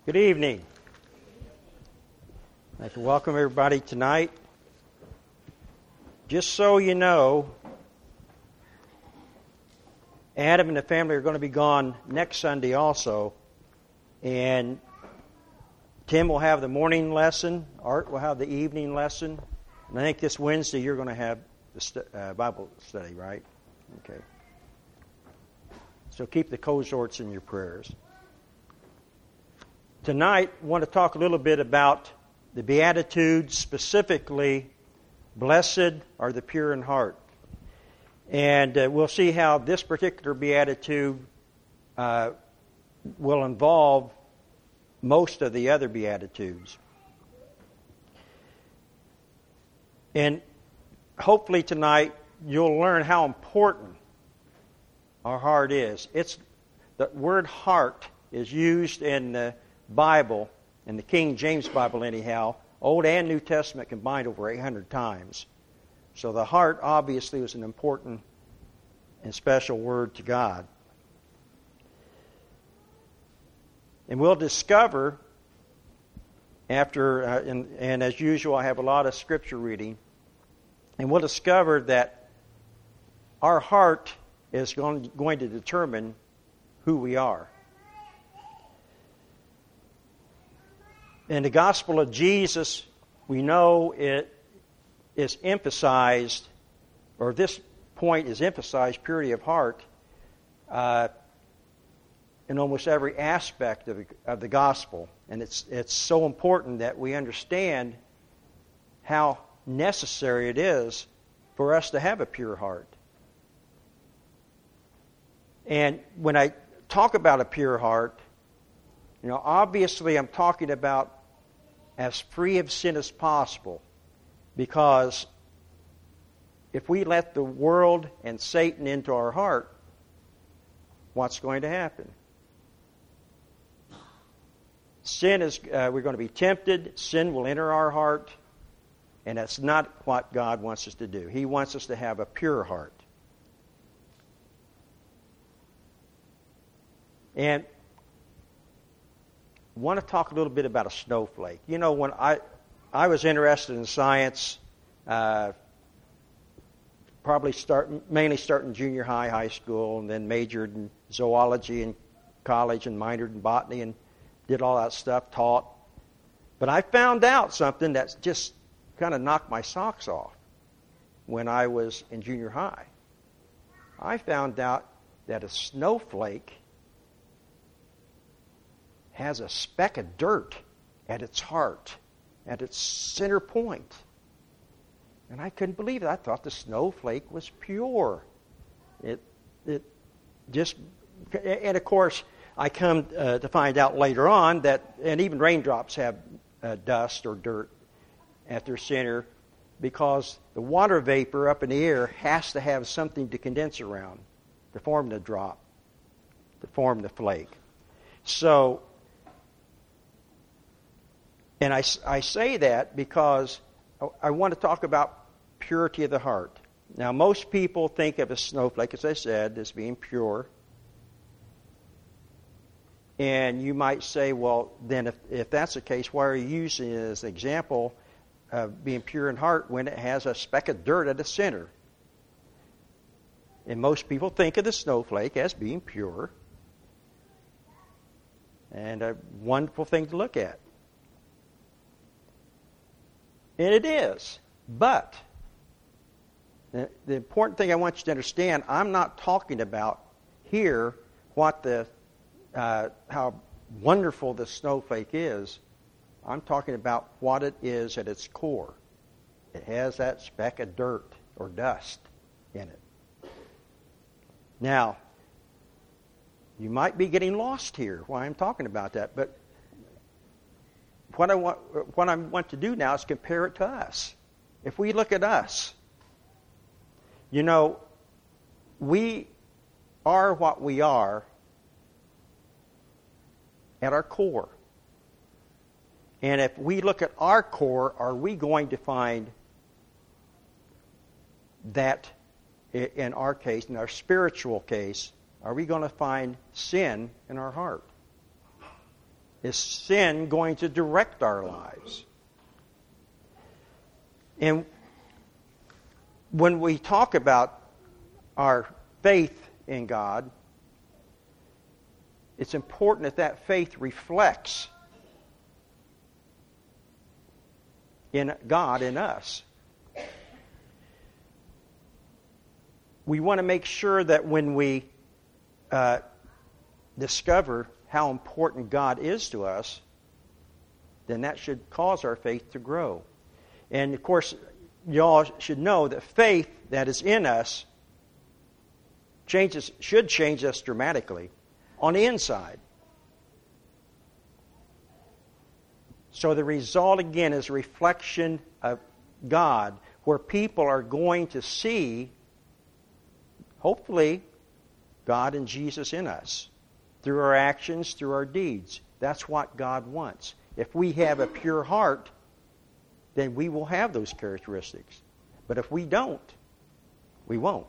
Good evening. I'd like to welcome everybody tonight. Just so you know, Adam and the family are going to be gone next Sunday also. And Tim will have the morning lesson. Art will have the evening lesson. And I think this Wednesday you're going to have the Bible study, right? Okay. So keep the cohorts in your prayers. Tonight, I want to talk a little bit about the Beatitudes, specifically, blessed are the pure in heart. And we'll see how this particular Beatitude will involve most of the other Beatitudes. And hopefully tonight, you'll learn how important our heart is. The word heart is used in the Bible, in the King James Bible anyhow, Old and New Testament combined over 800 times. So the heart obviously was an important and special word to God. And we'll discover after, and as usual, I have a lot of scripture reading, and we'll discover that our heart is going to determine who we are. In the Gospel of Jesus, we know it is emphasized, or this point is emphasized, purity of heart, in almost every aspect of the Gospel. And it's so important that we understand how necessary it is for us to have a pure heart. And when I talk about a pure heart, obviously I'm talking about as free of sin as possible, because if we let the world and Satan into our heart, what's going to happen? Sin is, we're going to be tempted, sin will enter our heart, and that's not what God wants us to do. He wants us to have a pure heart. And I want to talk a little bit about a snowflake. When I was interested in science, mainly starting junior high, high school, and then majored in zoology in college and minored in botany and did all that stuff, taught. But I found out something that just kind of knocked my socks off when I was in junior high. I found out that a snowflake has a speck of dirt at its heart, at its center point. And I couldn't believe it. I thought the snowflake was pure. It just, and of course, I come to find out later on that, and even raindrops have dust or dirt at their center, because the water vapor up in the air has to have something to condense around to form the drop, to form the flake. So, and I say that because I want to talk about purity of the heart. Now, most people think of a snowflake, as I said, as being pure. And you might say, well, then if that's the case, why are you using it as an example of being pure in heart when it has a speck of dirt at the center? And most people think of the snowflake as being pure and a wonderful thing to look at. And it is. But the important thing I want you to understand, I'm not talking about here how wonderful the snowflake is. I'm talking about what it is at its core. It has that speck of dirt or dust in it. Now, you might be getting lost here while I'm talking about that, but what I want to do now is compare it to us. If we look at us, we are what we are at our core. And if we look at our core, are we going to find that, in our case, in our spiritual case, are we going to find sin in our heart? Is sin going to direct our lives? And when we talk about our faith in God, it's important that that faith reflects in God in us. We want to make sure that when we discover how important God is to us, then that should cause our faith to grow. And of course, you all should know that faith that is in us should change us dramatically on the inside. So the result again is a reflection of God, where people are going to see, hopefully, God and Jesus in us through our actions, through our deeds. That's what God wants. If we have a pure heart, then we will have those characteristics. But if we don't, we won't.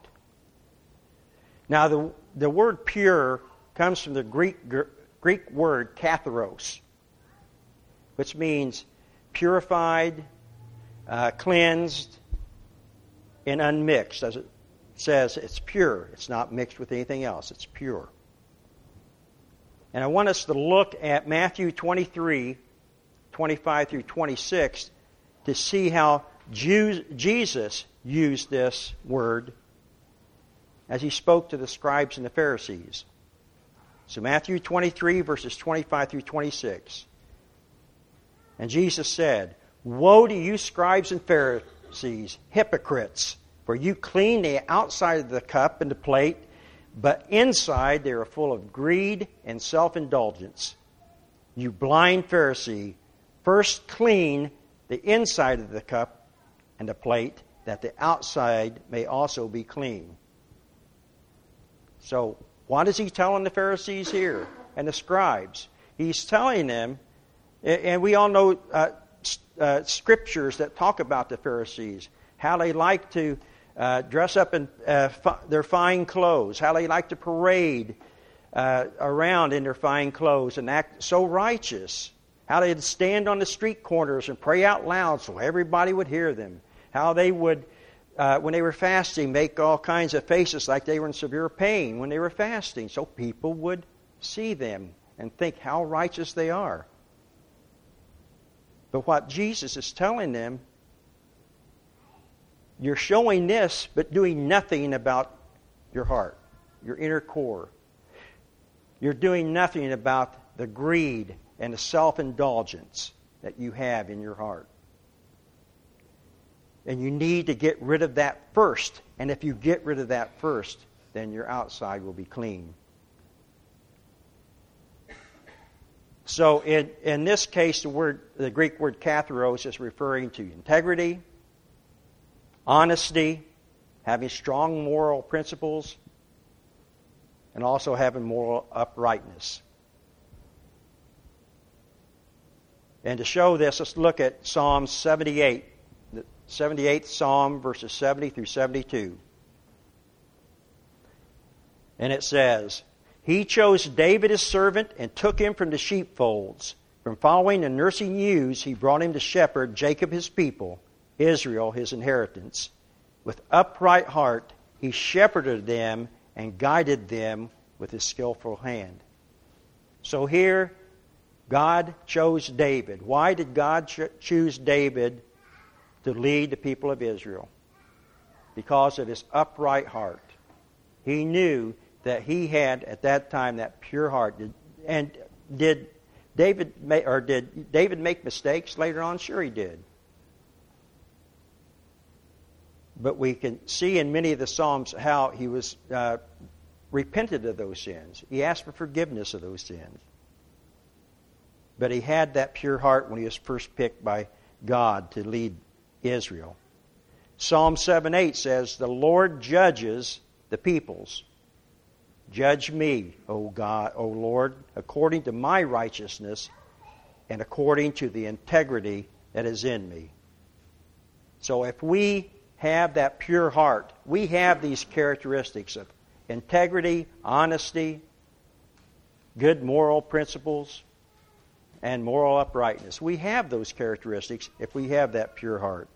Now, the word pure comes from the Greek word katharos, which means purified, cleansed, and unmixed. As it says, it's pure. It's not mixed with anything else. It's pure. And I want us to look at Matthew 23, 25 through 26, to see how Jesus used this word as he spoke to the scribes and the Pharisees. So Matthew 23, verses 25 through 26. And Jesus said, "Woe to you, scribes and Pharisees, hypocrites! For you clean the outside of the cup and the plate, but inside they are full of greed and self-indulgence. You blind Pharisee, first clean the inside of the cup and the plate, that the outside may also be clean." So, what is he telling the Pharisees here and the scribes? He's telling them, and we all know scriptures that talk about the Pharisees, how they like to dress up in their fine clothes, how they like to parade around in their fine clothes and act so righteous, how they'd stand on the street corners and pray out loud so everybody would hear them, how they would, when they were fasting, make all kinds of faces like they were in severe pain when they were fasting, so people would see them and think how righteous they are. But what Jesus is telling them, you're showing this, but doing nothing about your heart, your inner core. You're doing nothing about the greed and the self-indulgence that you have in your heart. And you need to get rid of that first. And if you get rid of that first, then your outside will be clean. So in this case, the Greek word katharos is referring to integrity, honesty, having strong moral principles, and also having moral uprightness. And to show this, let's look at Psalm 78, the 78th Psalm, verses 70 through 72. And it says, "He chose David his servant and took him from the sheepfolds. From following and nursing ewes, he brought him to shepherd Jacob his people, Israel his inheritance. With upright heart, he shepherded them and guided them with his skillful hand." So here, God chose David. Why did God choose David to lead the people of Israel? Because of his upright heart. He knew that he had at that time that pure heart. And did David make mistakes later on? Sure he did. But we can see in many of the Psalms how he was repented of those sins. He asked for forgiveness of those sins. But he had that pure heart when he was first picked by God to lead Israel. Psalm 7:8 says, "The Lord judges the peoples. Judge me, O God, O Lord, according to my righteousness and according to the integrity that is in me." So if we have that pure heart, we have these characteristics of integrity, honesty, good moral principles, and moral uprightness. We have those characteristics if we have that pure heart.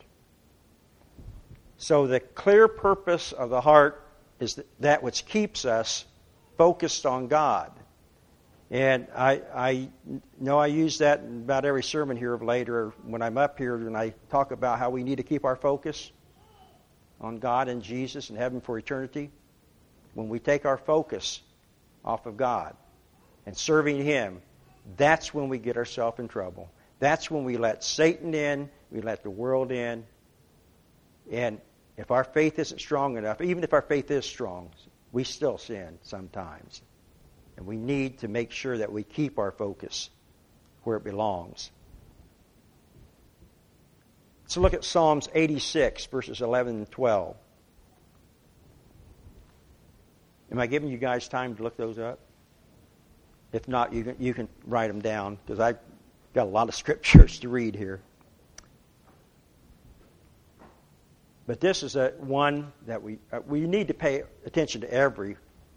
So the clear purpose of the heart is that which keeps us focused on God. And I know I use that in about every sermon here of late, or when I'm up here and I talk about how we need to keep our focus on God and Jesus and heaven for eternity. When we take our focus off of God and serving Him, that's when we get ourselves in trouble. That's when we let Satan in, we let the world in. And if our faith isn't strong enough, even if our faith is strong, we still sin sometimes. And we need to make sure that we keep our focus where it belongs. So look at Psalms 86, verses 11 and 12. Am I giving you guys time to look those up? If not, you can write them down, because I've got a lot of scriptures to read here. But this is one that we need to pay attention to every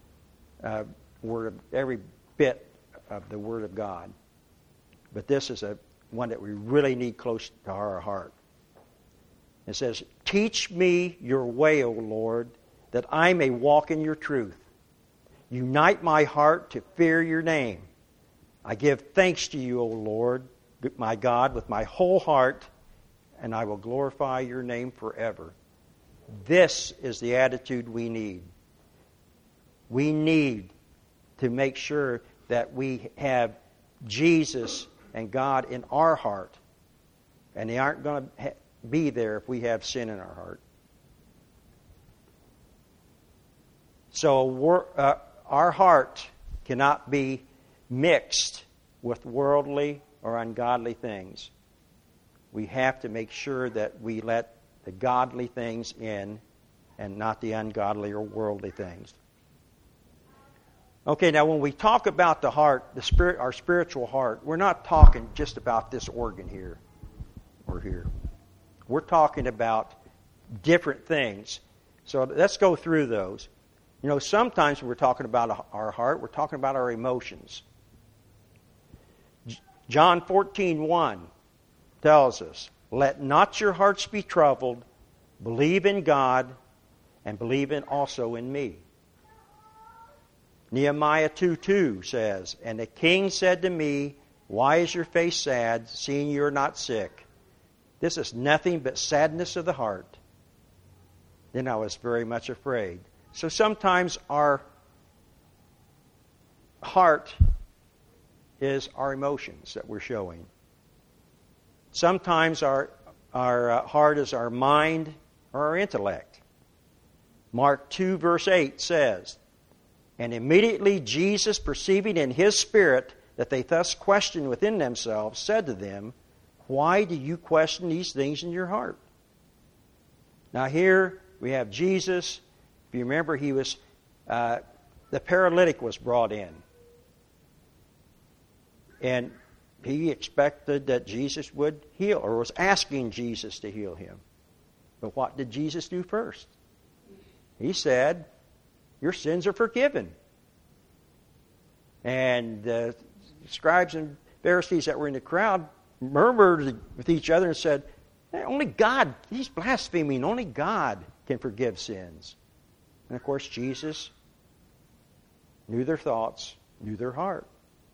every bit of the Word of God. But this is one that we really need close to our heart. It says, "Teach me your way, O Lord, that I may walk in your truth. Unite my heart to fear your name. I give thanks to you, O Lord, my God, with my whole heart, and I will glorify your name forever." This is the attitude we need. We need to make sure that we have Jesus and God in our heart. And they aren't going to be there if we have sin in our heart. So our heart cannot be mixed with worldly or ungodly things. We have to make sure that we let the godly things in and not the ungodly or worldly things. Okay, now when we talk about the heart, our spiritual heart, we're not talking just about this organ here or here. We're talking about different things. So let's go through those. You know, sometimes when we're talking about our heart, we're talking about our emotions. John 14:1 tells us, "Let not your hearts be troubled. Believe in God and believe also in me." Nehemiah 2:2 says, "And the king said to me, Why is your face sad, seeing you are not sick? This is nothing but sadness of the heart. Then I was very much afraid." So sometimes our heart is our emotions that we're showing. Sometimes our heart is our mind or our intellect. Mark 2, verse 8 says, "And immediately Jesus, perceiving in his spirit that they thus questioned within themselves, said to them, Why do you question these things in your heart?" Now here we have Jesus. If you remember, he was the paralytic was brought in. And he expected that Jesus would heal, or was asking Jesus to heal him. But what did Jesus do first? He said, "Your sins are forgiven." And the scribes and Pharisees that were in the crowd murmured with each other and said, "Hey, only God, he's blaspheming, only God can forgive sins." And of course, Jesus knew their thoughts, knew their heart.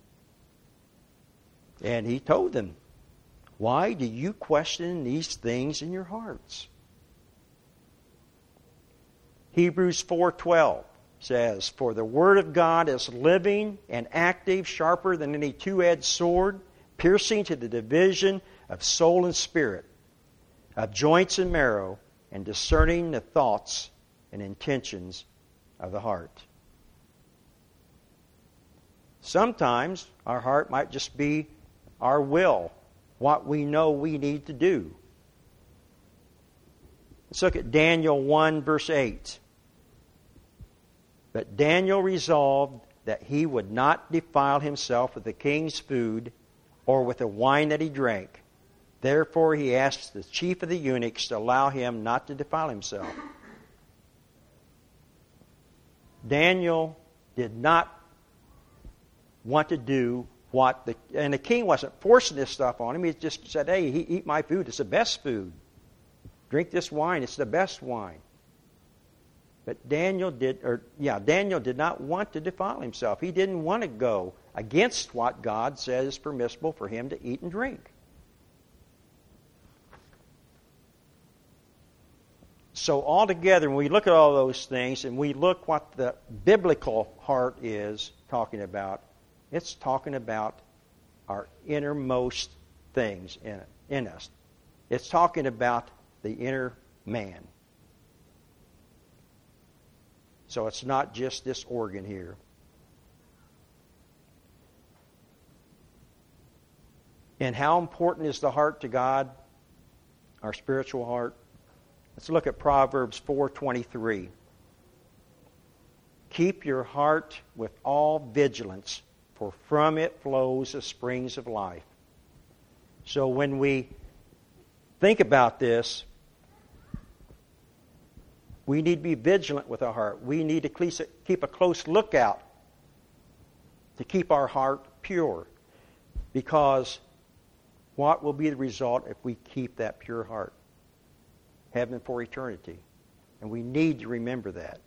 And he told them, "Why do you question these things in your hearts?" Hebrews 4:12 says, "For the word of God is living and active, sharper than any two-edged sword, piercing to the division of soul and spirit, of joints and marrow, and discerning the thoughts and intentions of the heart." Sometimes our heart might just be our will, what we know we need to do. Let's look at Daniel 1, verse 8. "But Daniel resolved that he would not defile himself with the king's food or with the wine that he drank. Therefore he asked the chief of the eunuchs to allow him not to defile himself." Daniel did not want to do and the king wasn't forcing this stuff on him. He just said, hey, eat my food. It's the best food. Drink this wine. It's the best wine. But Daniel did not want to defile himself. He didn't want to go against what God says is permissible for him to eat and drink. So altogether, when we look at all those things and we look what the biblical heart is talking about, it's talking about our innermost things in us. It's talking about the inner man. So it's not just this organ here. And how important is the heart to God, our spiritual heart? Let's look at Proverbs 4:23. Keep your heart with all vigilance, for from it flows the springs of life. So when we think about this, we need to be vigilant with our heart. We need to keep a close lookout to keep our heart pure. Because what will be the result if we keep that pure heart? Heaven for eternity. And we need to remember that.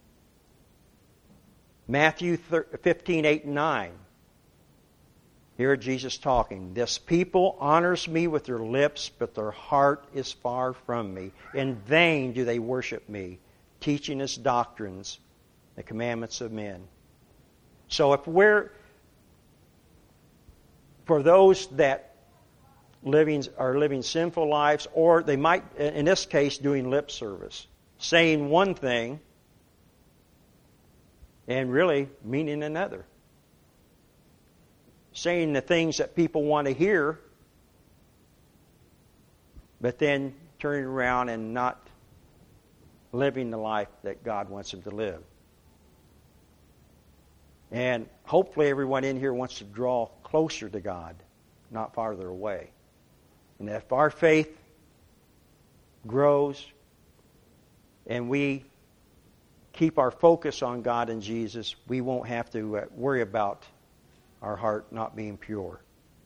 Matthew 15:8-9. Here Jesus talking. This people honors me with their lips, but their heart is far from me. In vain do they worship me, teaching as doctrines the commandments of men. So if we're, for those that are living sinful lives, or they might, in this case, doing lip service, saying one thing and really meaning another. Saying the things that people want to hear, but then turning around and not living the life that God wants them to live. And hopefully everyone in here wants to draw closer to God, not farther away. And if our faith grows and we keep our focus on God and Jesus, we won't have to worry about our heart not being pure.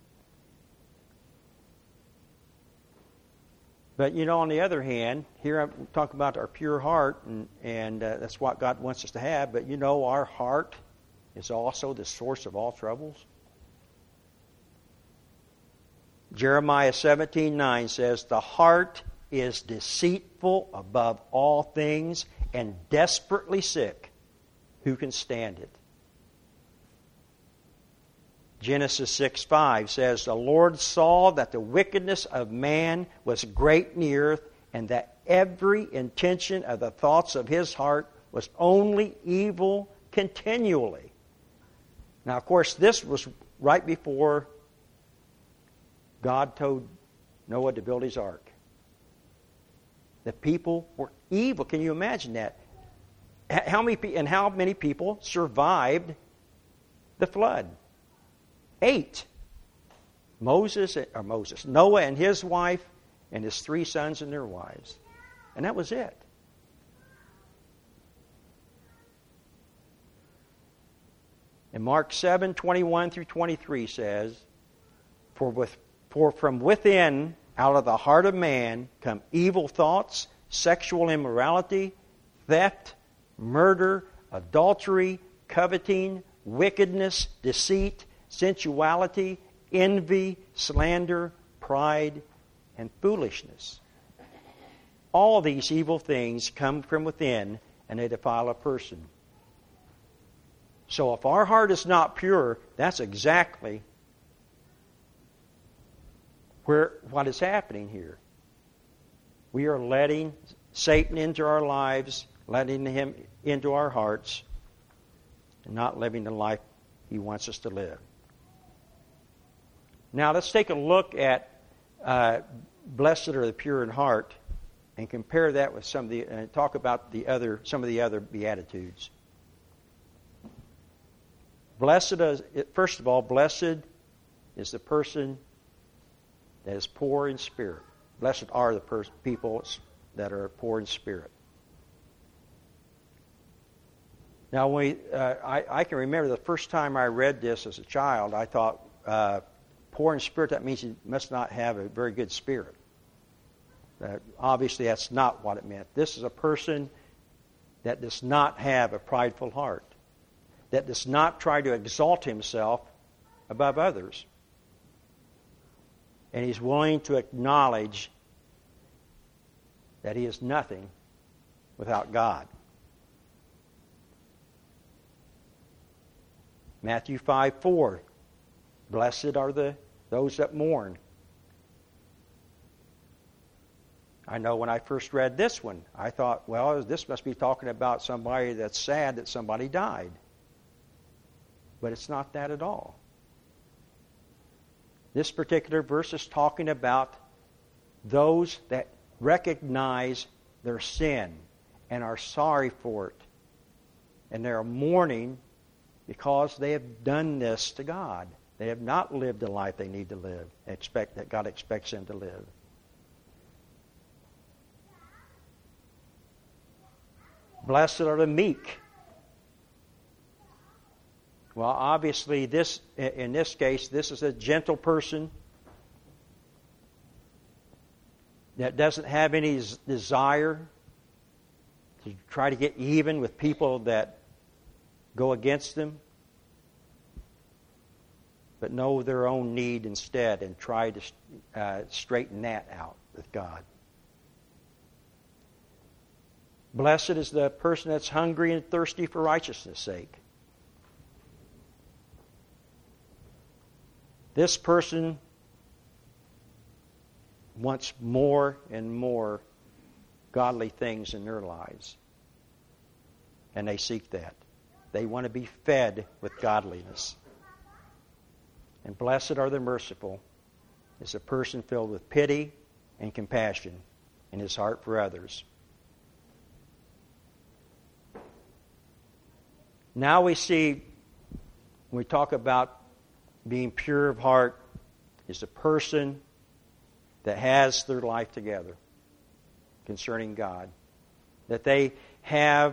But, on the other hand, here I'm talking about our pure heart, and that's what God wants us to have. But, our heart is also the source of all troubles. Jeremiah 17:9 says, the heart is deceitful above all things and desperately sick. Who can stand it? Genesis 6:5 says, the Lord saw that the wickedness of man was great in the earth, and that every intention of the thoughts of his heart was only evil continually. Now, of course, this was right before God told Noah to build his ark. The people were evil. Can you imagine that? How many people survived the flood? 8. Noah and his wife and his 3 sons and their wives. And that was it. And Mark 7:21-23 says, For from within, out of the heart of man, come evil thoughts, sexual immorality, theft, murder, adultery, coveting, wickedness, deceit, sensuality, envy, slander, pride, and foolishness. All these evil things come from within, and they defile a person. So if our heart is not pure, that's exactly what is happening here. We are letting Satan into our lives, letting him into our hearts, and not living the life he wants us to live. Now let's take a look at blessed are the pure in heart, and compare that with talk about some of the other beatitudes. First of all, blessed is the person that is poor in spirit. Blessed are the people that are poor in spirit. Now, I can remember the first time I read this as a child, I thought, poor in spirit, that means he must not have a very good spirit. Obviously, that's not what it meant. This is a person that does not have a prideful heart, that does not try to exalt himself above others. And he's willing to acknowledge that he is nothing without God. Matthew 5:4, blessed are those that mourn. I know when I first read this one, I thought, well, this must be talking about somebody that's sad that somebody died. But it's not that at all. This particular verse is talking about those that recognize their sin and are sorry for it. And they are mourning because they have done this to God. They have not lived the life they need to live, that God expects them to live. Blessed are the meek. Well, obviously, in this case, this is a gentle person that doesn't have any desire to try to get even with people that go against them, but know their own need instead and try to straighten that out with God. Blessed is the person that's hungry and thirsty for righteousness' sake. This person wants more and more godly things in their lives. And they seek that. They want to be fed with godliness. And blessed are the merciful, is a person filled with pity and compassion in his heart for others. Now we see, when we talk about being pure of heart, is a person that has their life together concerning God. That they have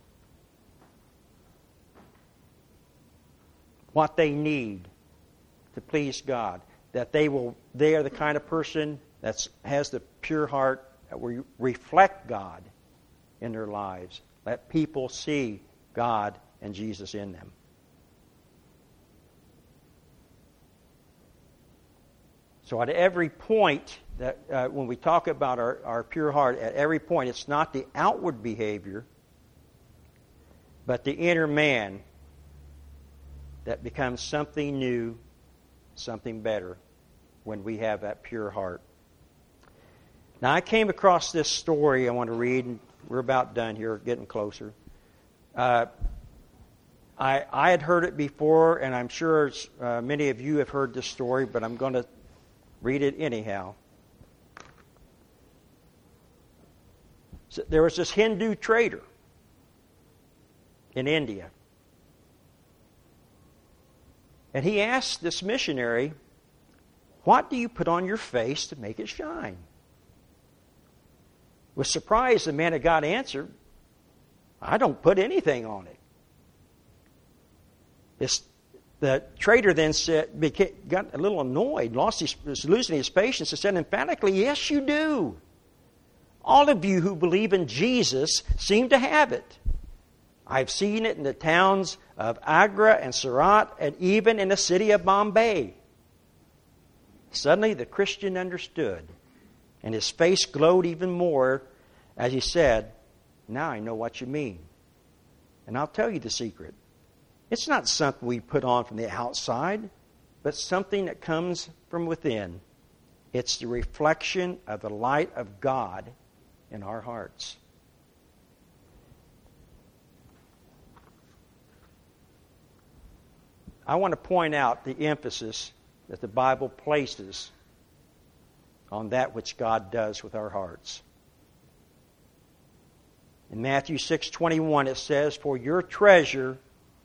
what they need to please God. That they are the kind of person that has the pure heart that will reflect God in their lives. Let people see God and Jesus in them. So at every point, that when we talk about our pure heart, at every point, it's not the outward behavior, but the inner man that becomes something new, something better, when we have that pure heart. Now, I came across this story I want to read, and we're about done here, getting closer. I had heard it before, and I'm sure many of you have heard this story, but I'm going to read it anyhow. So there was this Hindu trader in India. And he asked this missionary, "What do you put on your face to make it shine?" With surprise, the man of God answered, "I don't put anything on it." The trader then got a little annoyed, was losing his patience, and said emphatically, "Yes, you do. All of you who believe in Jesus seem to have it. I've seen it in the towns of Agra and Surat, and even in the city of Bombay." Suddenly the Christian understood, and his face glowed even more as he said, "Now I know what you mean. And I'll tell you the secret. It's not something we put on from the outside, but something that comes from within. It's the reflection of the light of God in our hearts." I want to point out the emphasis that the Bible places on that which God does with our hearts. In Matthew 6:21 it says, "For your treasure..."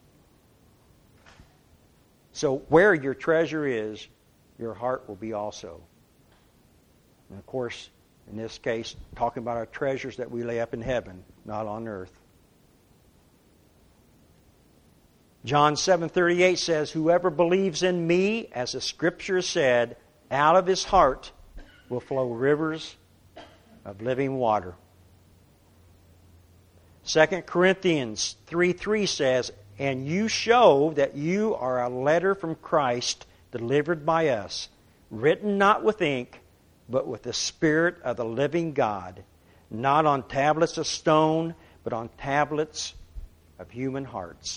So where your treasure is, your heart will be also. And of course, in this case, talking about our treasures that we lay up in heaven, not on earth. John 7:38 says, "Whoever believes in me, as the Scripture said, out of his heart will flow rivers of living water." 2 Corinthians 3:3 says, "And you show that you are a letter from Christ delivered by us, written not with ink, but with the Spirit of the living God, not on tablets of stone, but on tablets of human hearts."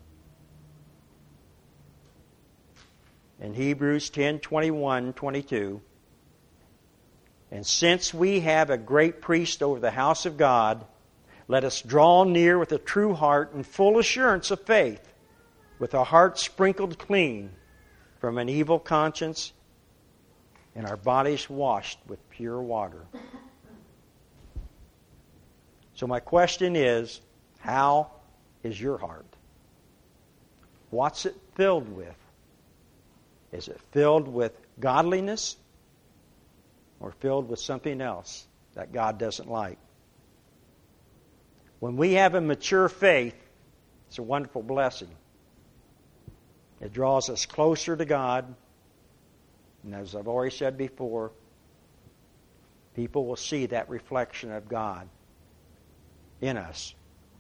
In Hebrews 10:21-22, "And since we have a great priest over the house of God, let us draw near with a true heart and full assurance of faith, with our hearts sprinkled clean from an evil conscience and our bodies washed with pure water." So my question is, how is your heart? What's it filled with? Is it filled with godliness or filled with something else that God doesn't like? When we have a mature faith, it's a wonderful blessing. It draws us closer to God. And as I've already said before, people will see that reflection of God in us.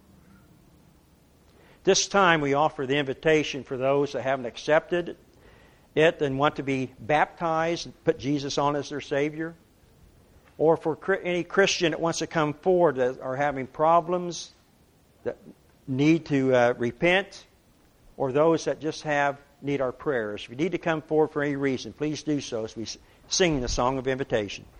This time we offer the invitation for those that haven't accepted it and want to be baptized and put Jesus on as their Savior. Or for any Christian that wants to come forward that are having problems, that need to repent, or those that just need our prayers. If you need to come forward for any reason, please do so as we sing the song of invitation.